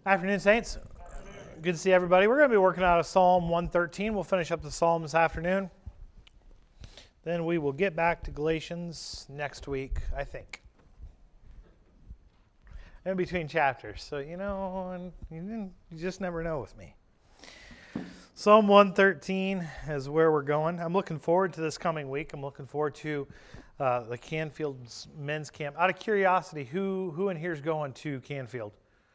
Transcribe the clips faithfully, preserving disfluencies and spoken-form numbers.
Afternoon, Saints. Good to see everybody. We're going to be working out of Psalm one thirteen. We'll finish up the Psalm this afternoon. Then we will get back to Galatians next week, I think. In between chapters. So, you know, and you, you just never know with me. Psalm one thirteen is where we're going. I'm looking forward to this coming week. I'm looking forward to uh, the Canfield men's camp. Out of curiosity, who, who in here is going to Canfield?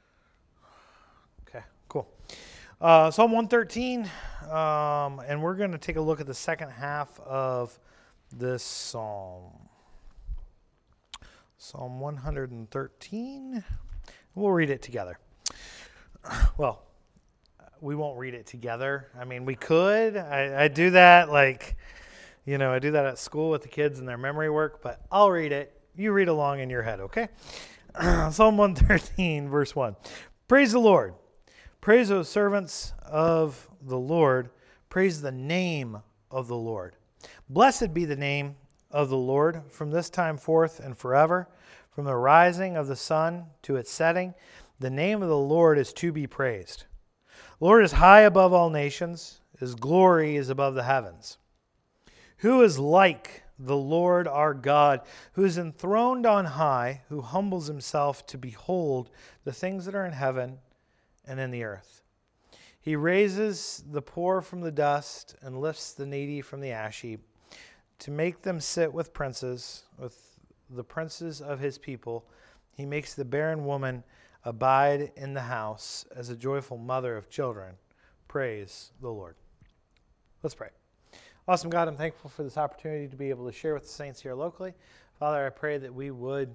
Cool. Uh, Psalm one thirteen, um, and we're going to take a look at the second half of this psalm. Psalm one thirteen. We'll read it together. Well, we won't read it together. I mean, we could. I, I do that, like, you know, I do that at school with the kids and their memory work, but I'll read it. You read along in your head, okay? Psalm one thirteen, verse one. Praise the Lord. Praise those servants of the Lord. Praise the name of the Lord. Blessed be the name of the Lord from this time forth and forever. From the rising of the sun to its setting, the name of the Lord is to be praised. The Lord is high above all nations. His glory is above the heavens. Who is like the Lord our God, who is enthroned on high, who humbles himself to behold the things that are in heaven and in the earth. He raises the poor from the dust and lifts the needy from the ash heap to make them sit with princes, with the princes of his people. He makes the barren woman abide in the house as a joyful mother of children. Praise the Lord. Let's pray. Awesome God, I'm thankful for this opportunity to be able to share with the saints here locally. Father, I pray that we would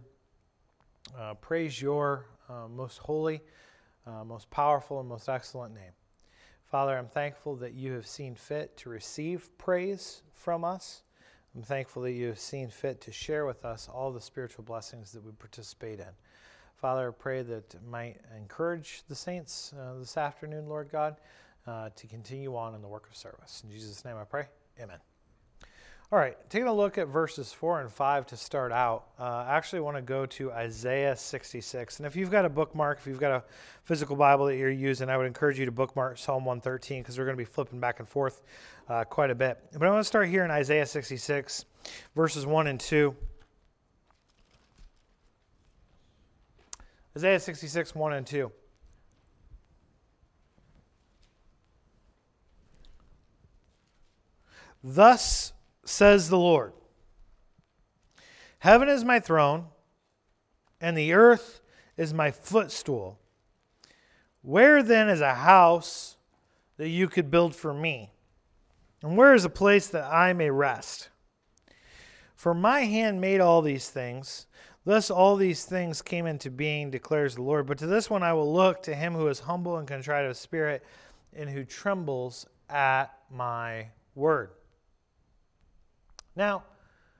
uh, praise your uh, most holy, Uh, most powerful and most excellent name. Father, I'm thankful that you have seen fit to receive praise from us. I'm thankful that you have seen fit to share with us all the spiritual blessings that we participate in. Father, I pray that it might encourage the saints uh, this afternoon, Lord God, uh, to continue on in the work of service. In Jesus' name I pray, amen. All right, taking a look at verses four and five to start out, uh, I actually want to go to Isaiah sixty-six. And if you've got a bookmark, if you've got a physical Bible that you're using, I would encourage you to bookmark Psalm one thirteen because we're going to be flipping back and forth uh, quite a bit. But I want to start here in Isaiah sixty-six, verses one and two. Isaiah sixty-six, one and two. Thus says the Lord, heaven is my throne, and the earth is my footstool. Where then is a house that you could build for me? And where is a place that I may rest? For my hand made all these things. Thus all these things came into being, declares the Lord. But to this one I will look, to him who is humble and contrite of spirit, and who trembles at my word. Now,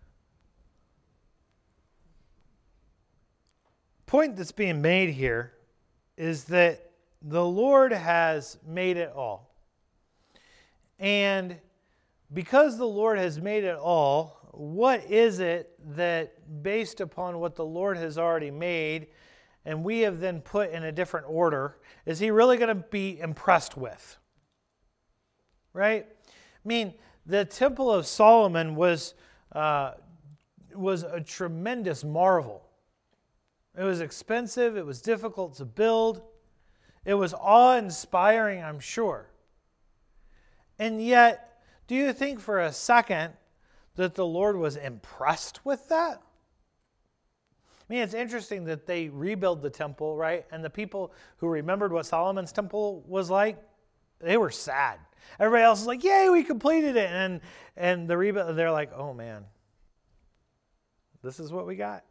point that's being made here is that the Lord has made it all. And because the Lord has made it all, what is it that, based upon what the Lord has already made, and we have then put in a different order, is he really going to be impressed with? Right? I mean, the Temple of Solomon was uh, was a tremendous marvel. It was expensive. It was difficult to build. It was awe-inspiring, I'm sure. And yet, do you think for a second that the Lord was impressed with that? I mean, it's interesting that they rebuilt the temple, right? And the people who remembered what Solomon's temple was like, they were sad. Everybody else is like, yay, we completed it. And and the rebuild, they're like, oh man, this is what we got.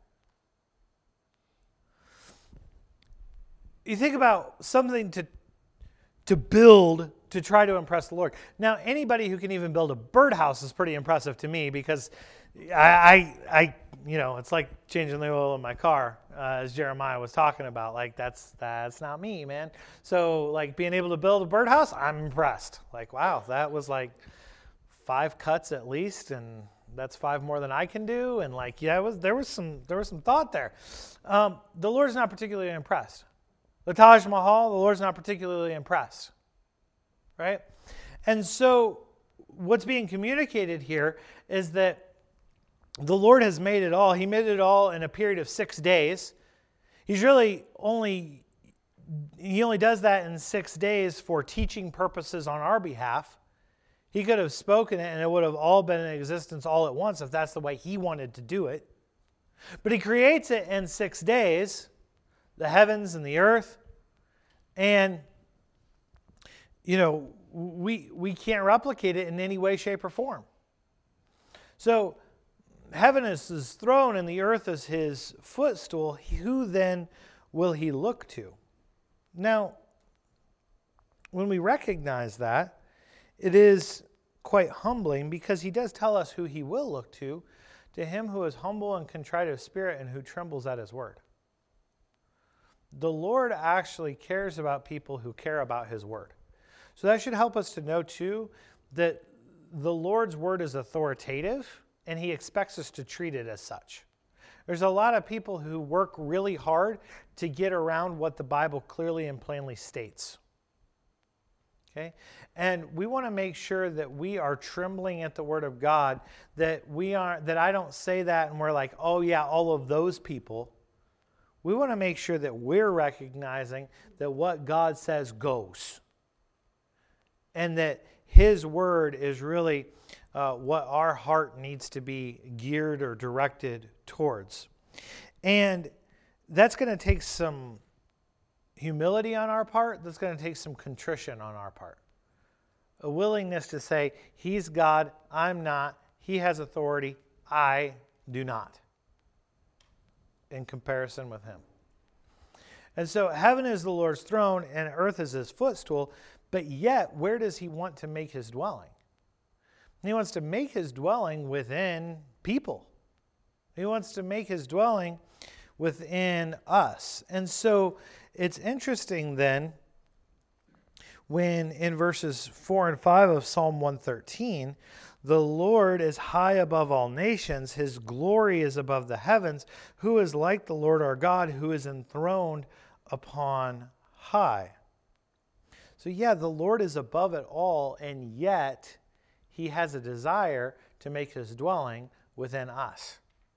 You think about something to to build to try to impress the Lord. Now, anybody who can even build a birdhouse is pretty impressive to me because I, I, I you know, it's like changing the oil in my car, uh, as Jeremiah was talking about. Like, that's that's not me, man. So, like, being able to build a birdhouse, I'm impressed. Like, wow, that was like five cuts at least, and that's five more than I can do. And like, yeah, it was there was some there was some thought there. Um, the Lord's not particularly impressed. The Taj Mahal, the Lord's not particularly impressed, right? And so what's being communicated here is that the Lord has made it all. He made it all in a period of six days. He's really only, he only does that in six days for teaching purposes on our behalf. He could have spoken it and it would have all been in existence all at once if that's the way he wanted to do it. But he creates it in six days, the heavens and the earth, and, you know, we, we can't replicate it in any way, shape, or form. So, heaven is his throne and the earth is his footstool. Who then will he look to? Now, when we recognize that, it is quite humbling because he does tell us who he will look to, to him who is humble and contrite of spirit and who trembles at his word. The Lord actually cares about people who care about his word. So that should help us to know too that the Lord's word is authoritative and he expects us to treat it as such. There's a lot of people who work really hard to get around what the Bible clearly and plainly states. Okay? And we want to make sure that we are trembling at the word of God, that we are that I don't say that and we're like, "Oh yeah, all of those people." We want to make sure that we're recognizing that what God says goes. And that his word is really uh, what our heart needs to be geared or directed towards. And that's going to take some humility on our part. That's going to take some contrition on our part. A willingness to say, he's God, I'm not. He has authority, I do not. In comparison with him. And so heaven is the Lord's throne and earth is his footstool. But yet, where does he want to make his dwelling? He wants to make his dwelling within people. He wants to make his dwelling within us. And so it's interesting then when in verses four and five of Psalm one thirteen, the Lord is high above all nations, his glory is above the heavens. Who is like the Lord our God, who is enthroned upon high? So yeah, the Lord is above it all, and yet he has a desire to make his dwelling within us.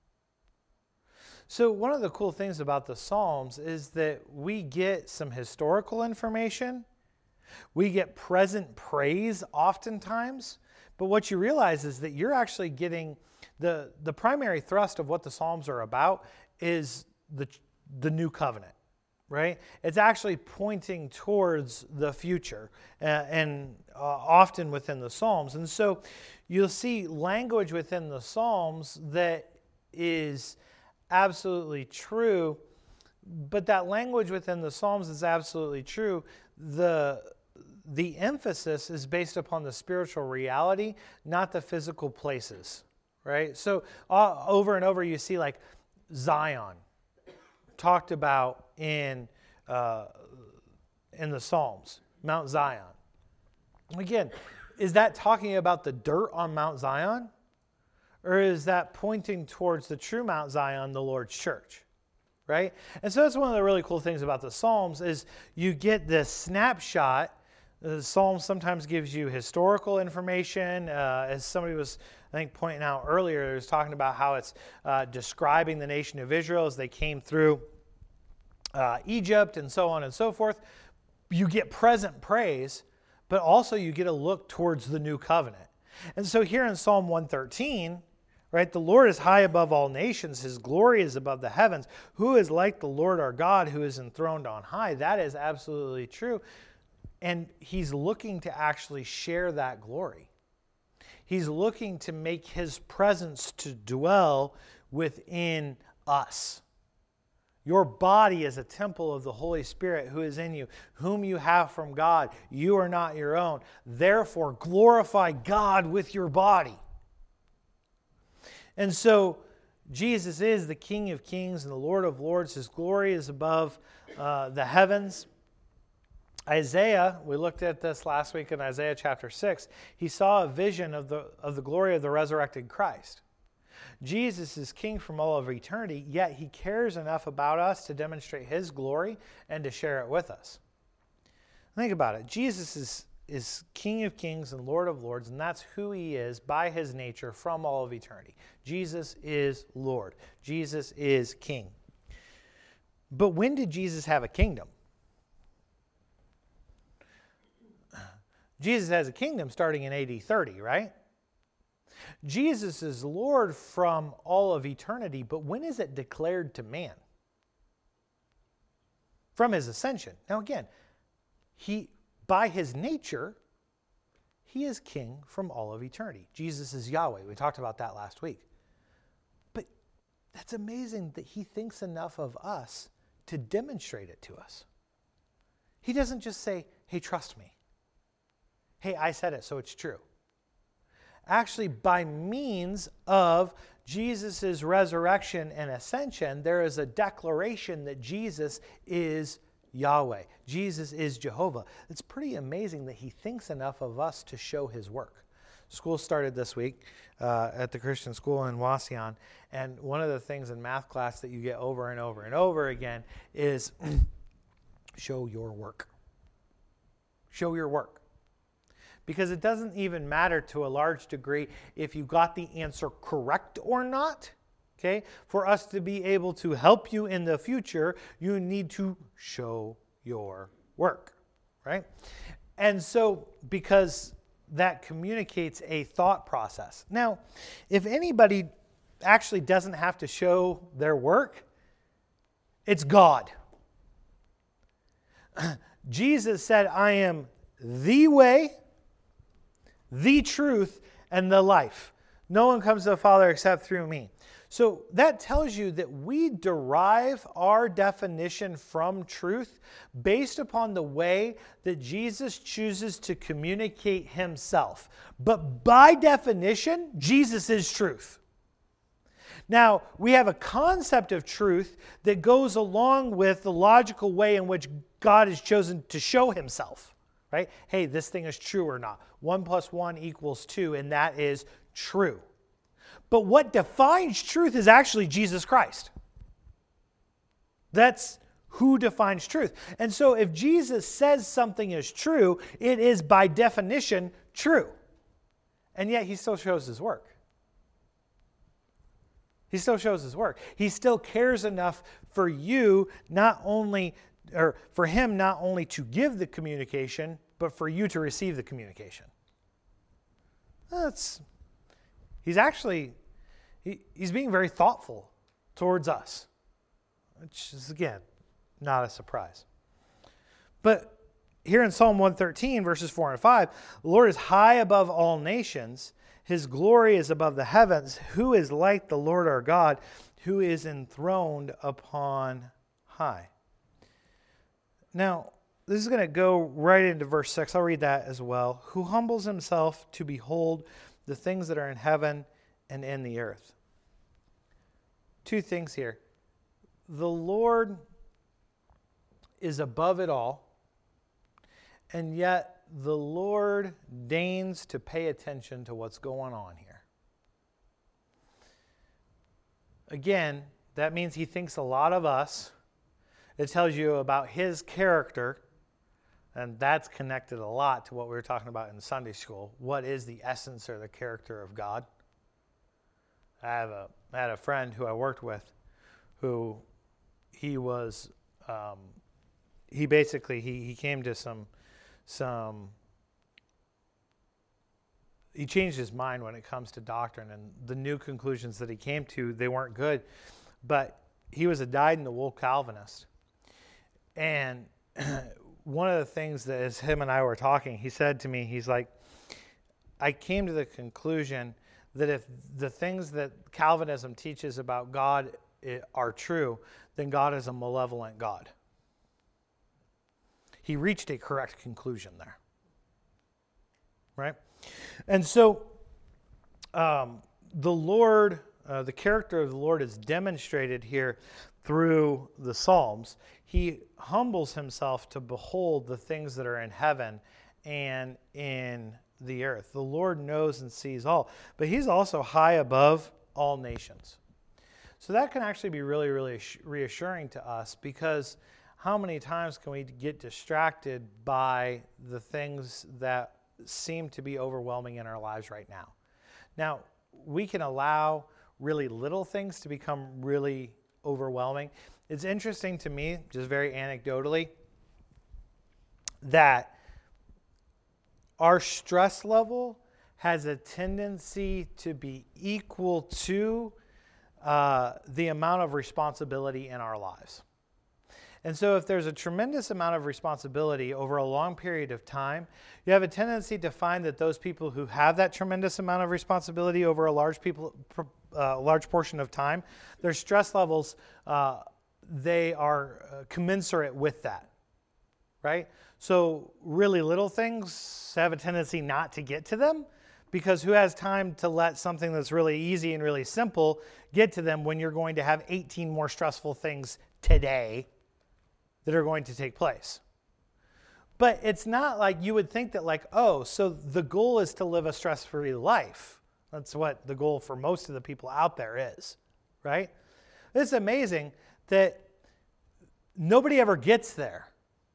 So one of the cool things about the Psalms is that we get some historical information. We get present praise oftentimes. But what you realize is that you're actually getting the, the primary thrust of what the Psalms are about is the, the new covenant. Right? It's actually pointing towards the future uh, and uh, often within the Psalms. And so you'll see language within the Psalms that is absolutely true, but that language within the Psalms is absolutely true. The, the emphasis is based upon the spiritual reality, not the physical places. Right? So uh, over and over you see like Zion talked about in uh, in the Psalms, Mount Zion. Again, is that talking about the dirt on Mount Zion? Or is that pointing towards the true Mount Zion, the Lord's church? Right? And so that's one of the really cool things about the Psalms is you get this snapshot. The Psalm sometimes gives you historical information. Uh, as somebody was, I think, pointing out earlier, it was talking about how it's uh, describing the nation of Israel as they came through uh, Egypt and so on and so forth. You get present praise, but also you get a look towards the new covenant. And so here in Psalm one thirteen, right, the Lord is high above all nations. His glory is above the heavens. Who is like the Lord our God who is enthroned on high? That is absolutely true. And he's looking to actually share that glory. He's looking to make his presence to dwell within us. Your body is a temple of the Holy Spirit who is in you, whom you have from God. You are not your own. Therefore, glorify God with your body. And so, Jesus is the King of kings and the Lord of lords. His glory is above uh, the heavens. Isaiah, we looked at this last week in Isaiah chapter six. He saw a vision of the, of the glory of the resurrected Christ. Jesus is king from all of eternity, yet he cares enough about us to demonstrate his glory and to share it with us. Think about it. Jesus is, is King of kings and Lord of lords, and that's who he is by his nature from all of eternity. Jesus is Lord. Jesus is king. But when did Jesus have a kingdom? Jesus has a kingdom starting in A D thirty, right? Jesus is Lord from all of eternity, but when is it declared to man? From his ascension. Now again, he, by his nature, he is king from all of eternity. Jesus is Yahweh. We talked about that last week. But that's amazing that he thinks enough of us to demonstrate it to us. He doesn't just say, hey, trust me. Hey, I said it, so it's true. Actually, by means of Jesus' resurrection and ascension, there is a declaration that Jesus is Yahweh. Jesus is Jehovah. It's pretty amazing that he thinks enough of us to show his work. School started this week uh, at the Christian school in Wauseon, and one of the things in math class that you get over and over and over again is show your work. Show your work. Because it doesn't even matter to a large degree if you got the answer correct or not. Okay? For us to be able to help you in the future, you need to show your work. Right? And so, because that communicates a thought process. Now, if anybody actually doesn't have to show their work, it's God. Jesus said, I am the way, the truth, and the life. No one comes to the Father except through me. So that tells you that we derive our definition from truth based upon the way that Jesus chooses to communicate himself. But by definition, Jesus is truth. Now, we have a concept of truth that goes along with the logical way in which God has chosen to show himself. Right? Hey, this thing is true or not. One plus one equals two, and that is true. But what defines truth is actually Jesus Christ. That's who defines truth. And so if Jesus says something is true, it is by definition true. And yet he still shows his work. He still shows his work. He still cares enough for you not only, or for him not only to give the communication, but for you to receive the communication. That's, he's actually, he, he's being very thoughtful towards us, which is, again, not a surprise. But here in Psalm one thirteen, verses four and five, the Lord is high above all nations. His glory is above the heavens. Who is like the Lord our God, who is enthroned upon high? Now, this is going to go right into verse six. I'll read that as well. Who humbles himself to behold the things that are in heaven and in the earth. Two things here. The Lord is above it all, and yet the Lord deigns to pay attention to what's going on here. Again, that means he thinks a lot of us. It tells you about his character. And that's connected a lot to what we were talking about in Sunday school. What is the essence or the character of God? I have a I had a friend who I worked with, who he was um, he basically he he came to some some he changed his mind when it comes to doctrine, and the new conclusions that he came to, they weren't good. But he was a dyed-in-the-wool Calvinist, and one of the things that as him and I were talking, he said to me, he's like, I came to the conclusion that if the things that Calvinism teaches about God are true, then God is a malevolent God. He reached a correct conclusion there. Right? And so um, the Lord, uh, the character of the Lord is demonstrated here through the Psalms. He humbles himself to behold the things that are in heaven and in the earth. The Lord knows and sees all, but he's also high above all nations. So that can actually be really, really reassuring to us, because how many times can we get distracted by the things that seem to be overwhelming in our lives right now? Now, we can allow really little things to become really overwhelming. It's interesting to me, just very anecdotally, that our stress level has a tendency to be equal to uh, the amount of responsibility in our lives. And so if there's a tremendous amount of responsibility over a long period of time, you have a tendency to find that those people who have that tremendous amount of responsibility over a large people, uh, large portion of time, their stress levels, uh, they are uh, commensurate with that, right? So really little things have a tendency not to get to them, because who has time to let something that's really easy and really simple get to them when you're going to have eighteen more stressful things today that are going to take place? But it's not like you would think that, like, oh, so the goal is to live a stress-free life. That's what the goal for most of the people out there is, right? It's amazing that nobody ever gets there.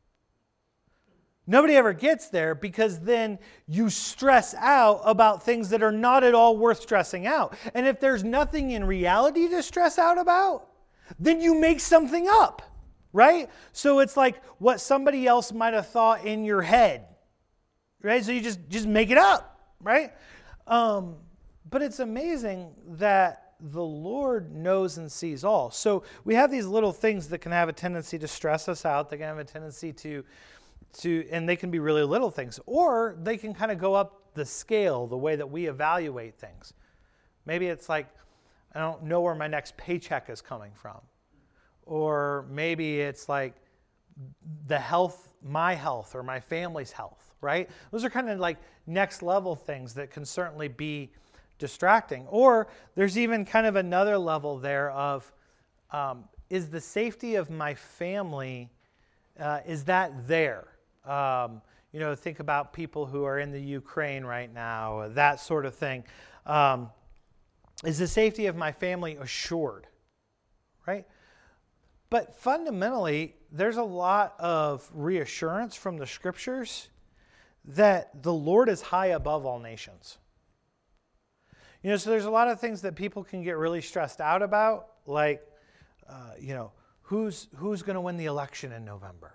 Nobody ever gets there, because then you stress out about things that are not at all worth stressing out. And if there's nothing in reality to stress out about, then you make something up. Right? So it's like what somebody else might have thought in your head, right? So you just, just make it up, right? Um, but it's amazing that the Lord knows and sees all. So we have these little things that can have a tendency to stress us out. They can have a tendency to, to, and they can be really little things, or they can kind of go up the scale, the way that we evaluate things. Maybe it's like, I don't know where my next paycheck is coming from. Or maybe it's like the health, my health or my family's health, right? Those are kind of like next level things that can certainly be distracting. Or there's even kind of another level there of, um, is the safety of my family, uh, is that there? Um, you know, think about people who are in the Ukraine right now, that sort of thing. Um, is the safety of my family assured, right? But fundamentally, there's a lot of reassurance from the scriptures that the Lord is high above all nations. You know, so there's a lot of things that people can get really stressed out about, like, uh, you know, who's who's going to win the election in November?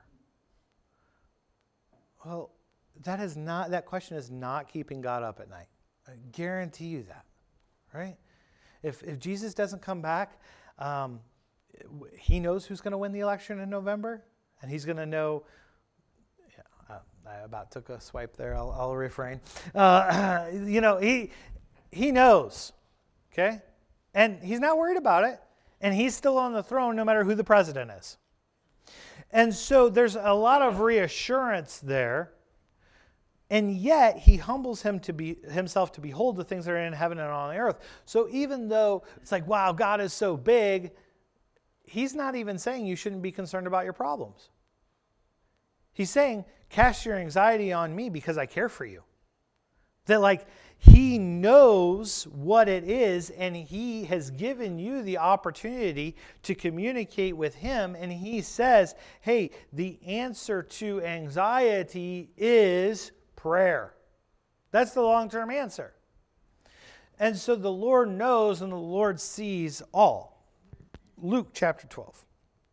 Well, that is not that question is not keeping God up at night. I guarantee you that, right? If if Jesus doesn't come back, um, He knows who's going to win the election in November, and he's going to know. Yeah, I about took a swipe there. I'll, I'll refrain. Uh, you know, he he knows, okay, and he's not worried about it, and he's still on the throne no matter who the president is. And so there's a lot of reassurance there, and yet he humbles him to be himself to behold the things that are in heaven and on the earth. So even though it's like, wow, God is so big, He's not even saying you shouldn't be concerned about your problems. He's saying, cast your anxiety on me because I care for you. That like He knows what it is, and He has given you the opportunity to communicate with Him, and He says, hey, the answer to anxiety is prayer. That's the long-term answer. And so the Lord knows and the Lord sees all. Luke chapter twelve.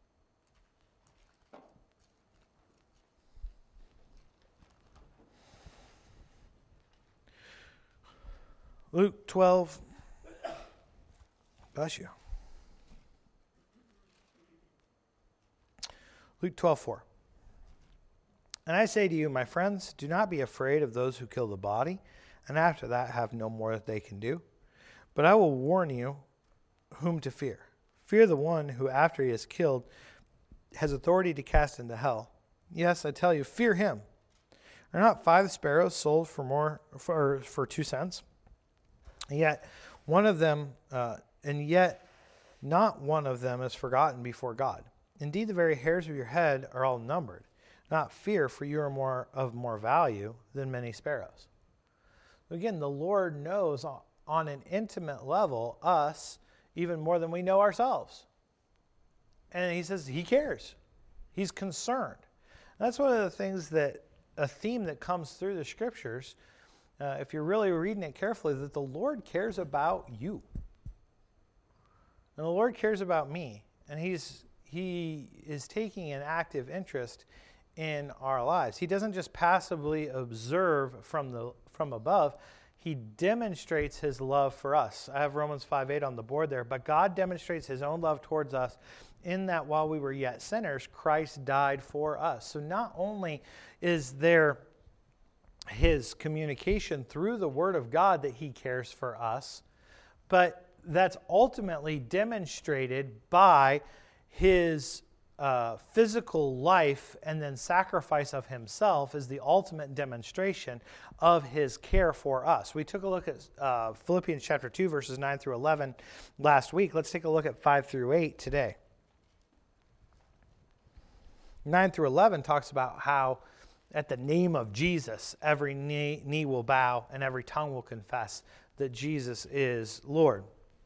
Luke twelve. Bless you. Luke twelve four. And I say to you, my friends, do not be afraid of those who kill the body, and after that have no more that they can do. But I will warn you whom to fear. Fear the one who, after he is killed, has authority to cast into hell. Yes, I tell you, fear him. Are not five sparrows sold for more for for two cents? And yet, one of them, uh, and yet, not one of them is forgotten before God. Indeed, the very hairs of your head are all numbered. Not fear, for you are more of more value than many sparrows. Again, the Lord knows on an intimate level us even more than we know ourselves. And he says he cares. He's concerned. That's one of the things that, a theme that comes through the scriptures, uh, if you're really reading it carefully, that the Lord cares about you. And the Lord cares about me. And he's he is taking an active interest in our lives. He doesn't just passively observe from the from above. He demonstrates his love for us. I have Romans five eight on the board there. But God demonstrates his own love towards us in that while we were yet sinners, Christ died for us. So not only is there his communication through the Word of God that he cares for us, but that's ultimately demonstrated by his uh, physical life and then sacrifice of himself is the ultimate demonstration of his care for us. We took a look at uh, Philippians chapter two, verses nine through eleven last week. Let's take a look at five through eight today. nine through eleven talks about how at the name of Jesus, every knee, knee will bow and every tongue will confess that Jesus is Lord.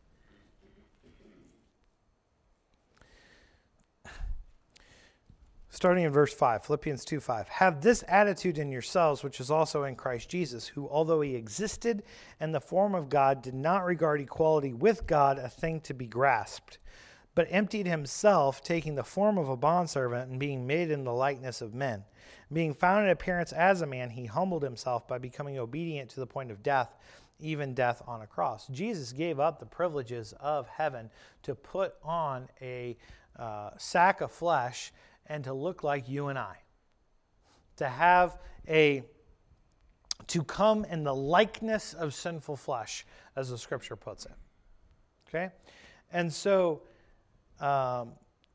Starting in verse five, Philippians two five. Have this attitude in yourselves, which is also in Christ Jesus, who, although he existed in the form of God, did not regard equality with God a thing to be grasped, but emptied himself, taking the form of a bondservant and being made in the likeness of men. Being found in appearance as a man, he humbled himself by becoming obedient to the point of death, even death on a cross. Jesus gave up the privileges of heaven to put on a uh, sack of flesh and to look like you and I. To have a, to come in the likeness of sinful flesh, as the scripture puts it. Okay? And so, Um,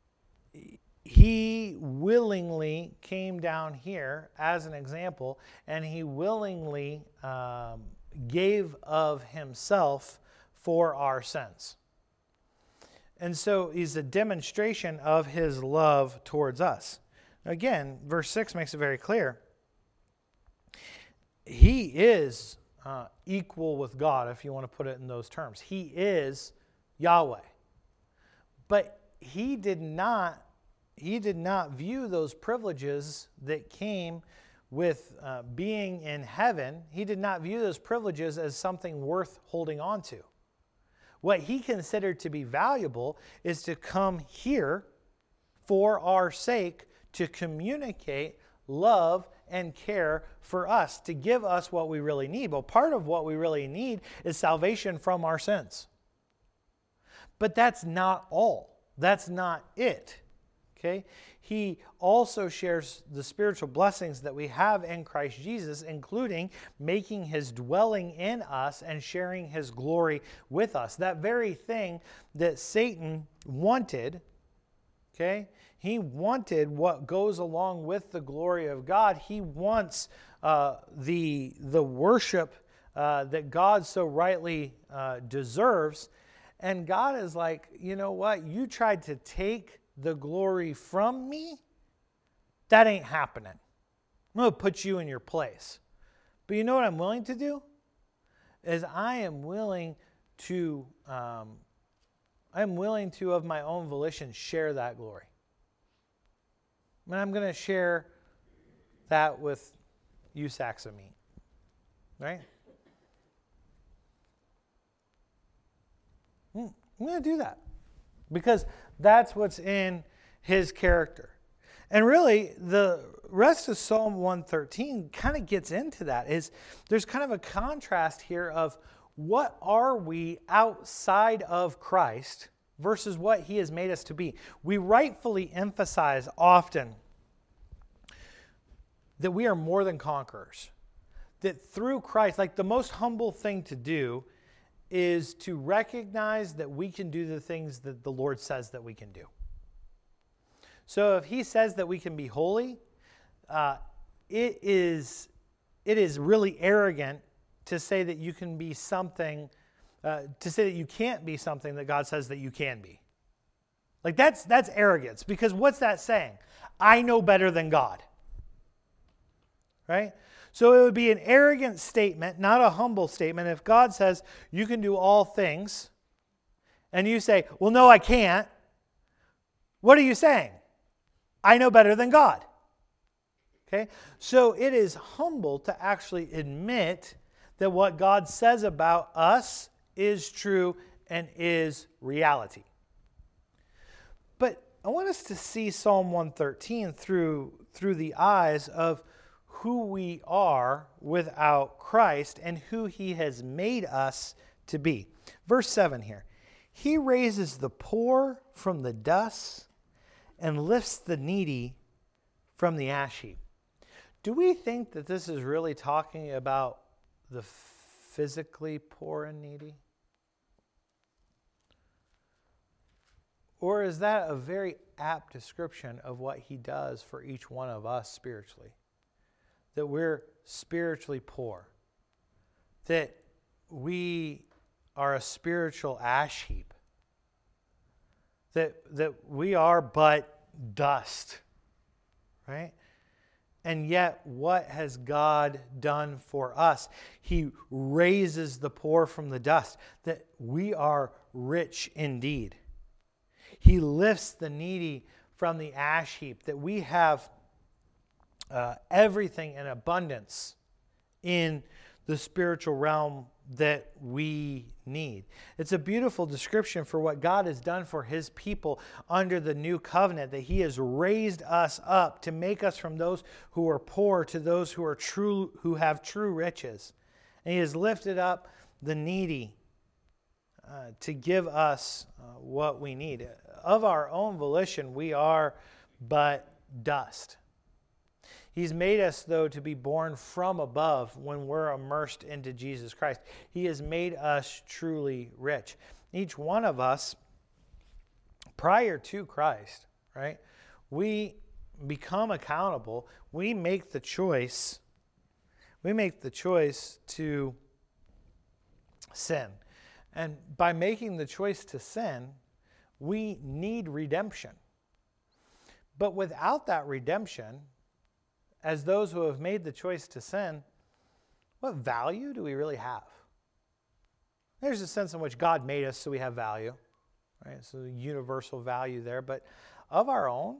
he willingly came down here as an example, and he willingly um, gave of himself for our sins. And so he's a demonstration of his love towards us. Again, verse six makes it very clear. He is uh, equal with God, if you want to put it in those terms. He is Yahweh. But he did not, he did not view those privileges that came with uh, being in heaven. He did not view those privileges as something worth holding on to. What he considered to be valuable is to come here for our sake to communicate love and care for us, to give us what we really need. Well, part of what we really need is salvation from our sins. But that's not all. That's not it. Okay? He also shares the spiritual blessings that we have in Christ Jesus, including making his dwelling in us and sharing his glory with us. That very thing that Satan wanted, okay? He wanted what goes along with the glory of God. He wants uh, the, the worship uh, that God so rightly uh, deserves. And God is like, you know what? You tried to take the glory from me? That ain't happening. I'm going to put you in your place. But you know what I'm willing to do? Is I am willing to, um, I'm willing to, of my own volition, share that glory. And I'm going to share that with you sacks of meat. Right? I'm going to do that. Because that's what's in his character. And really, the rest of Psalm one thirteen kind of gets into that. Is there's kind of a contrast here of what are we outside of Christ versus what he has made us to be. We rightfully emphasize often that we are more than conquerors. That through Christ, like the most humble thing to do is to recognize that we can do the things that the Lord says that we can do. So if he says that we can be holy, uh, it is it is really arrogant to say that you can be something, uh, to say that you can't be something that God says that you can be. Like that's that's arrogance, because what's that saying? I know better than God. right? So it would be an arrogant statement, not a humble statement. If God says, you can do all things, and you say, well, no, I can't, what are you saying? I know better than God. Okay? So it is humble to actually admit that what God says about us is true and is reality. But I want us to see Psalm one thirteen through, through the eyes of who we are without Christ and who He has made us to be. Verse seven here. He raises the poor from the dust and lifts the needy from the ash heap. Do we think that this is really talking about the physically poor and needy? Or is that a very apt description of what He does for each one of us spiritually? That we're spiritually poor. That we are a spiritual ash heap. That, that we are but dust. Right? And yet, what has God done for us? He raises the poor from the dust. That we are rich indeed. He lifts the needy from the ash heap, that we have uh, everything in abundance in the spiritual realm that we need. It's a beautiful description for what God has done for His people under the new covenant, that He has raised us up to make us from those who are poor to those who are true, who have true riches. And He has lifted up the needy uh, to give us uh, what we need. Of our own volition, we are but dust. He's made us, though, to be born from above when we're immersed into Jesus Christ. He has made us truly rich. Each one of us, prior to Christ, right, we become accountable. We make the choice. We make the choice to sin. And by making the choice to sin, we need redemption. But without that redemption, as those who have made the choice to sin, what value do we really have? There's a sense in which God made us so we have value, right? So universal value there. But of our own,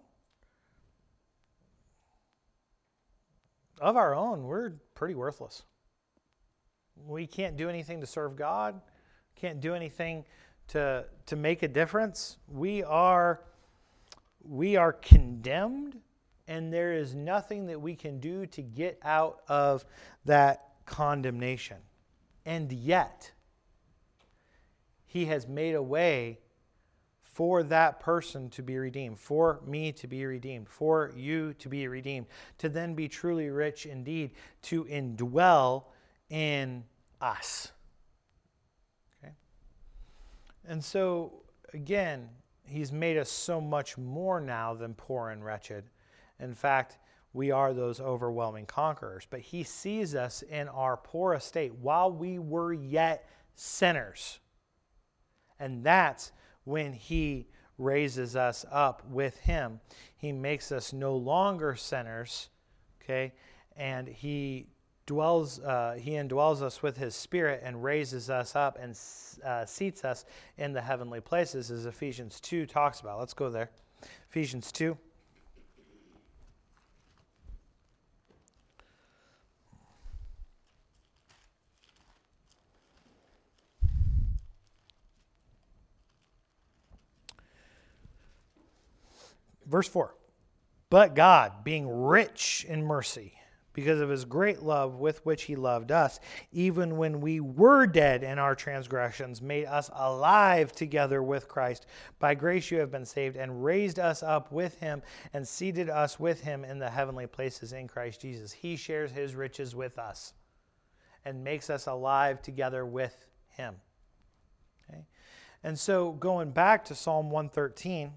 of our own, we're pretty worthless. We can't do anything to serve God. Can't do anything to, to make a difference. We are, we are condemned. And there is nothing that we can do to get out of that condemnation. And yet, He has made a way for that person to be redeemed, for me to be redeemed, for you to be redeemed, to then be truly rich indeed, to indwell in us. Okay? And so, again, He's made us so much more now than poor and wretched. In fact, we are those overwhelming conquerors. But He sees us in our poor estate while we were yet sinners. And that's when He raises us up with Him. He makes us no longer sinners, okay? And He dwells, uh, He indwells us with His Spirit and raises us up and uh, seats us in the heavenly places, as Ephesians two talks about. Let's go there. Ephesians two. Verse four, but God, being rich in mercy, because of His great love with which He loved us, even when we were dead in our transgressions, made us alive together with Christ. By grace you have been saved, and raised us up with Him, and seated us with Him in the heavenly places in Christ Jesus. He shares His riches with us, and makes us alive together with Him. Okay? And so going back to Psalm one thirteen,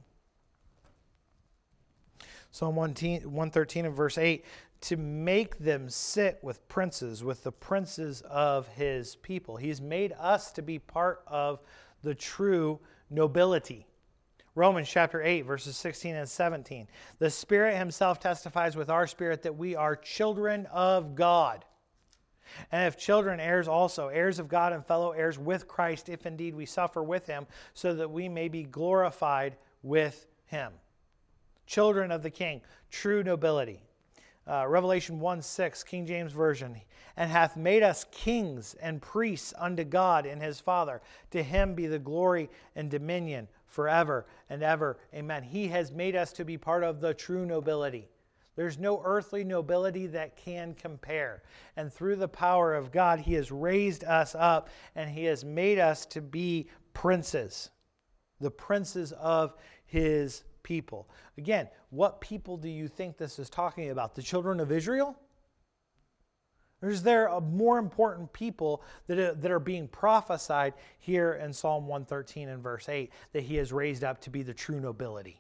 Psalm one thirteen and verse eight, to make them sit with princes, with the princes of His people. He's made us to be part of the true nobility. Romans chapter eight, verses sixteen and seventeen. The Spirit himself testifies with our spirit that we are children of God. And if children, heirs also, heirs of God and fellow heirs with Christ, if indeed we suffer with him, so that we may be glorified with him. Children of the King, true nobility. Uh, Revelation one six, King James Version. And hath made us kings and priests unto God and his Father. To him be the glory and dominion forever and ever. Amen. He has made us to be part of the true nobility. There's no earthly nobility that can compare. And through the power of God, he has raised us up and he has made us to be princes. The princes of his people. Again, what people do you think this is talking about? The children of Israel? Or is there a more important people that are, that are being prophesied here in Psalm one thirteen and verse eight that he has raised up to be the true nobility?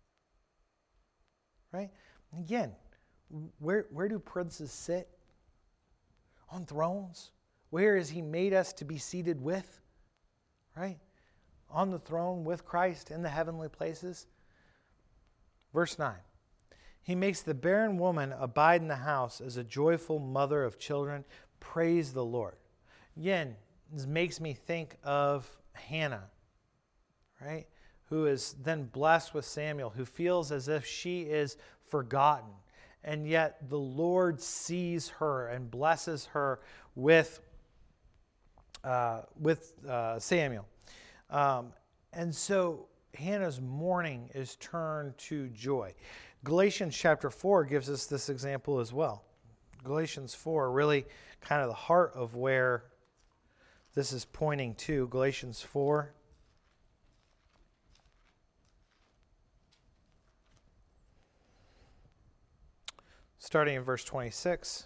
Right? Again, where, where do princes sit? On thrones. Where has he made us to be seated with? Right? On the throne with Christ in the heavenly places. Verse nine. He makes the barren woman abide in the house as a joyful mother of children. Praise the Lord. Again, this makes me think of Hannah, right? Who is then blessed with Samuel, who feels as if she is forgotten. And yet the Lord sees her and blesses her with, uh, with uh, Samuel. Um, and so Hannah's mourning is turned to joy. Galatians chapter four gives us this example as well. Galatians four, really kind of the heart of where this is pointing to. Galatians four. Starting in verse twenty-six.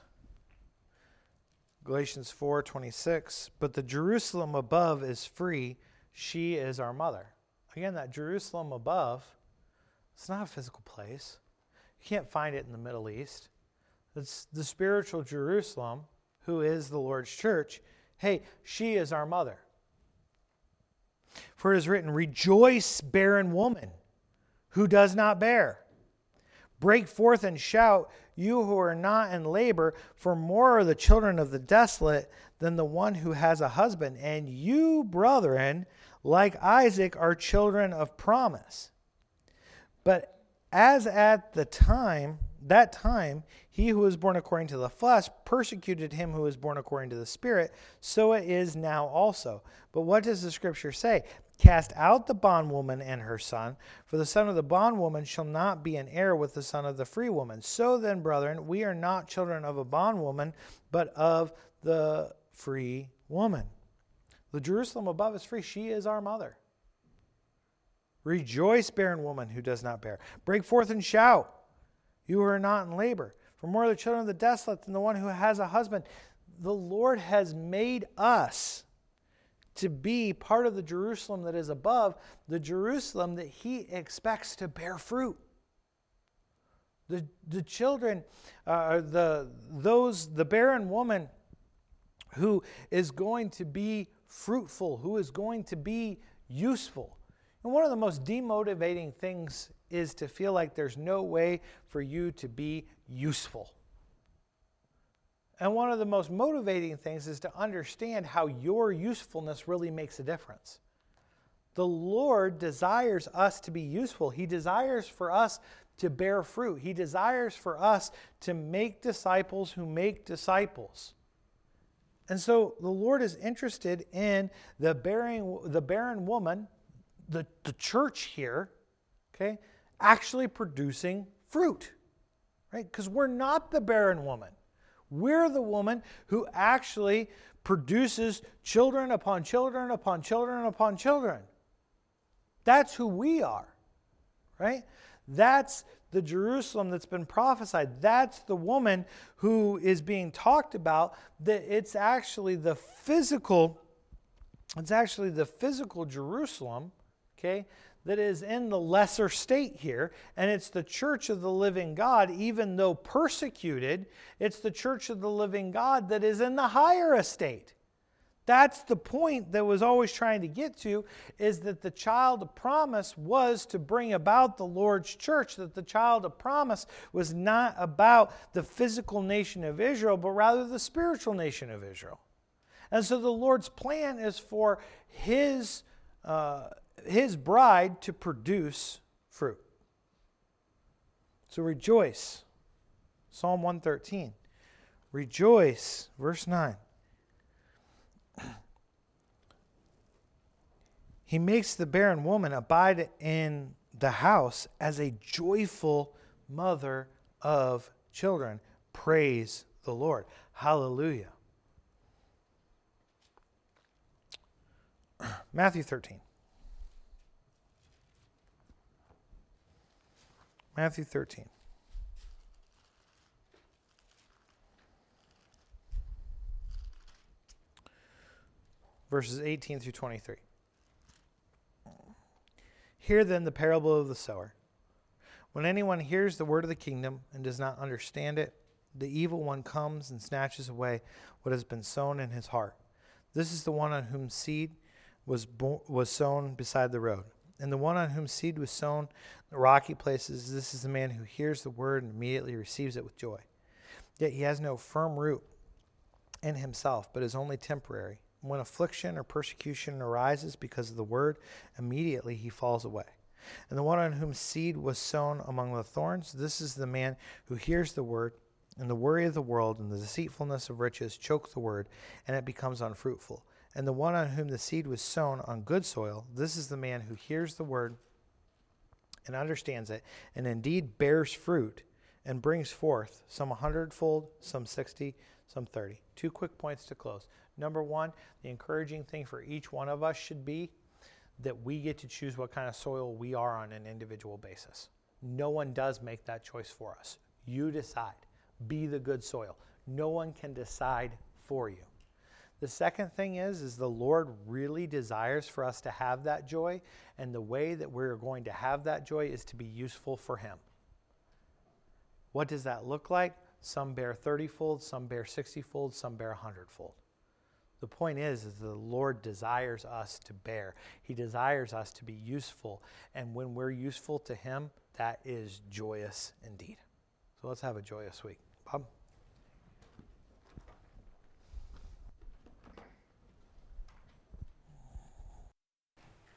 Galatians four twenty-six. But the Jerusalem above is free. She is our mother. Again, that Jerusalem above, it's not a physical place. You can't find it in the Middle East. It's the spiritual Jerusalem, who is the Lord's church. Hey, she is our mother. For it is written, rejoice, barren woman, who does not bear. Break forth and shout, you who are not in labor, for more are the children of the desolate than the one who has a husband. And you, brethren, like Isaac, are children of promise. But as at the time, that time, he who was born according to the flesh persecuted him who was born according to the Spirit, so it is now also. But what does the Scripture say? Cast out the bondwoman and her son, for the son of the bondwoman shall not be an heir with the son of the free woman. So then, brethren, we are not children of a bondwoman, but of the free woman. The Jerusalem above is free. She is our mother. Rejoice, barren woman who does not bear. Break forth and shout, you who are not in labor. For more are the children of the desolate than the one who has a husband. The Lord has made us to be part of the Jerusalem that is above, the Jerusalem that he expects to bear fruit. The, the children, uh, the those the barren woman who is going to be fruitful, who is going to be useful. And one of the most demotivating things is to feel like there's no way for you to be useful. And one of the most motivating things is to understand how your usefulness really makes a difference. The Lord desires us to be useful. He desires for us to bear fruit. He desires for us to make disciples who make disciples. And so the Lord is interested in the barren, the barren woman, the, the church here, okay, actually producing fruit, right? Because we're not the barren woman. We're the woman who actually produces children upon children upon children upon children. That's who we are, right? That's the Jerusalem that's been prophesied. That's the woman who is being talked about, that it's actually the physical, it's actually the physical Jerusalem, okay, that is in the lesser state here, and it's the church of the living God, even though persecuted, it's the church of the living God that is in the higher estate. That's the point that was always trying to get to, is that the child of promise was to bring about the Lord's church, that the child of promise was not about the physical nation of Israel, but rather the spiritual nation of Israel. And so the Lord's plan is for his, uh, his bride to produce fruit. So rejoice. Psalm one thirteen. Rejoice. Verse nine. He makes the barren woman abide in the house as a joyful mother of children. Praise the Lord. Hallelujah. Matthew thirteen. Matthew thirteen. Verses eighteen through twenty-three. Hear then the parable of the sower. When anyone hears the word of the kingdom and does not understand it, the evil one comes and snatches away what has been sown in his heart. This is the one on whom seed was bo- was sown beside the road. And the one on whom seed was sown in the rocky places, this is the man who hears the word and immediately receives it with joy. Yet he has no firm root in himself, but is only temporary. When affliction or persecution arises because of the word, immediately he falls away. And the one on whom seed was sown among the thorns, this is the man who hears the word, and the worry of the world and the deceitfulness of riches choke the word, and it becomes unfruitful. And the one on whom the seed was sown on good soil, this is the man who hears the word and understands it, and indeed bears fruit and brings forth some a hundredfold, some sixty, some thirty. Two quick points to close. Number one, the encouraging thing for each one of us should be that we get to choose what kind of soil we are on an individual basis. No one does make that choice for us. You decide. Be the good soil. No one can decide for you. The second thing is, is the Lord really desires for us to have that joy, and the way that we're going to have that joy is to be useful for him. What does that look like? Some bear thirty-fold, some bear sixty-fold, some bear one hundred-fold. The point is, is the Lord desires us to bear. He desires us to be useful. And when we're useful to him, that is joyous indeed. So let's have a joyous week. Bob?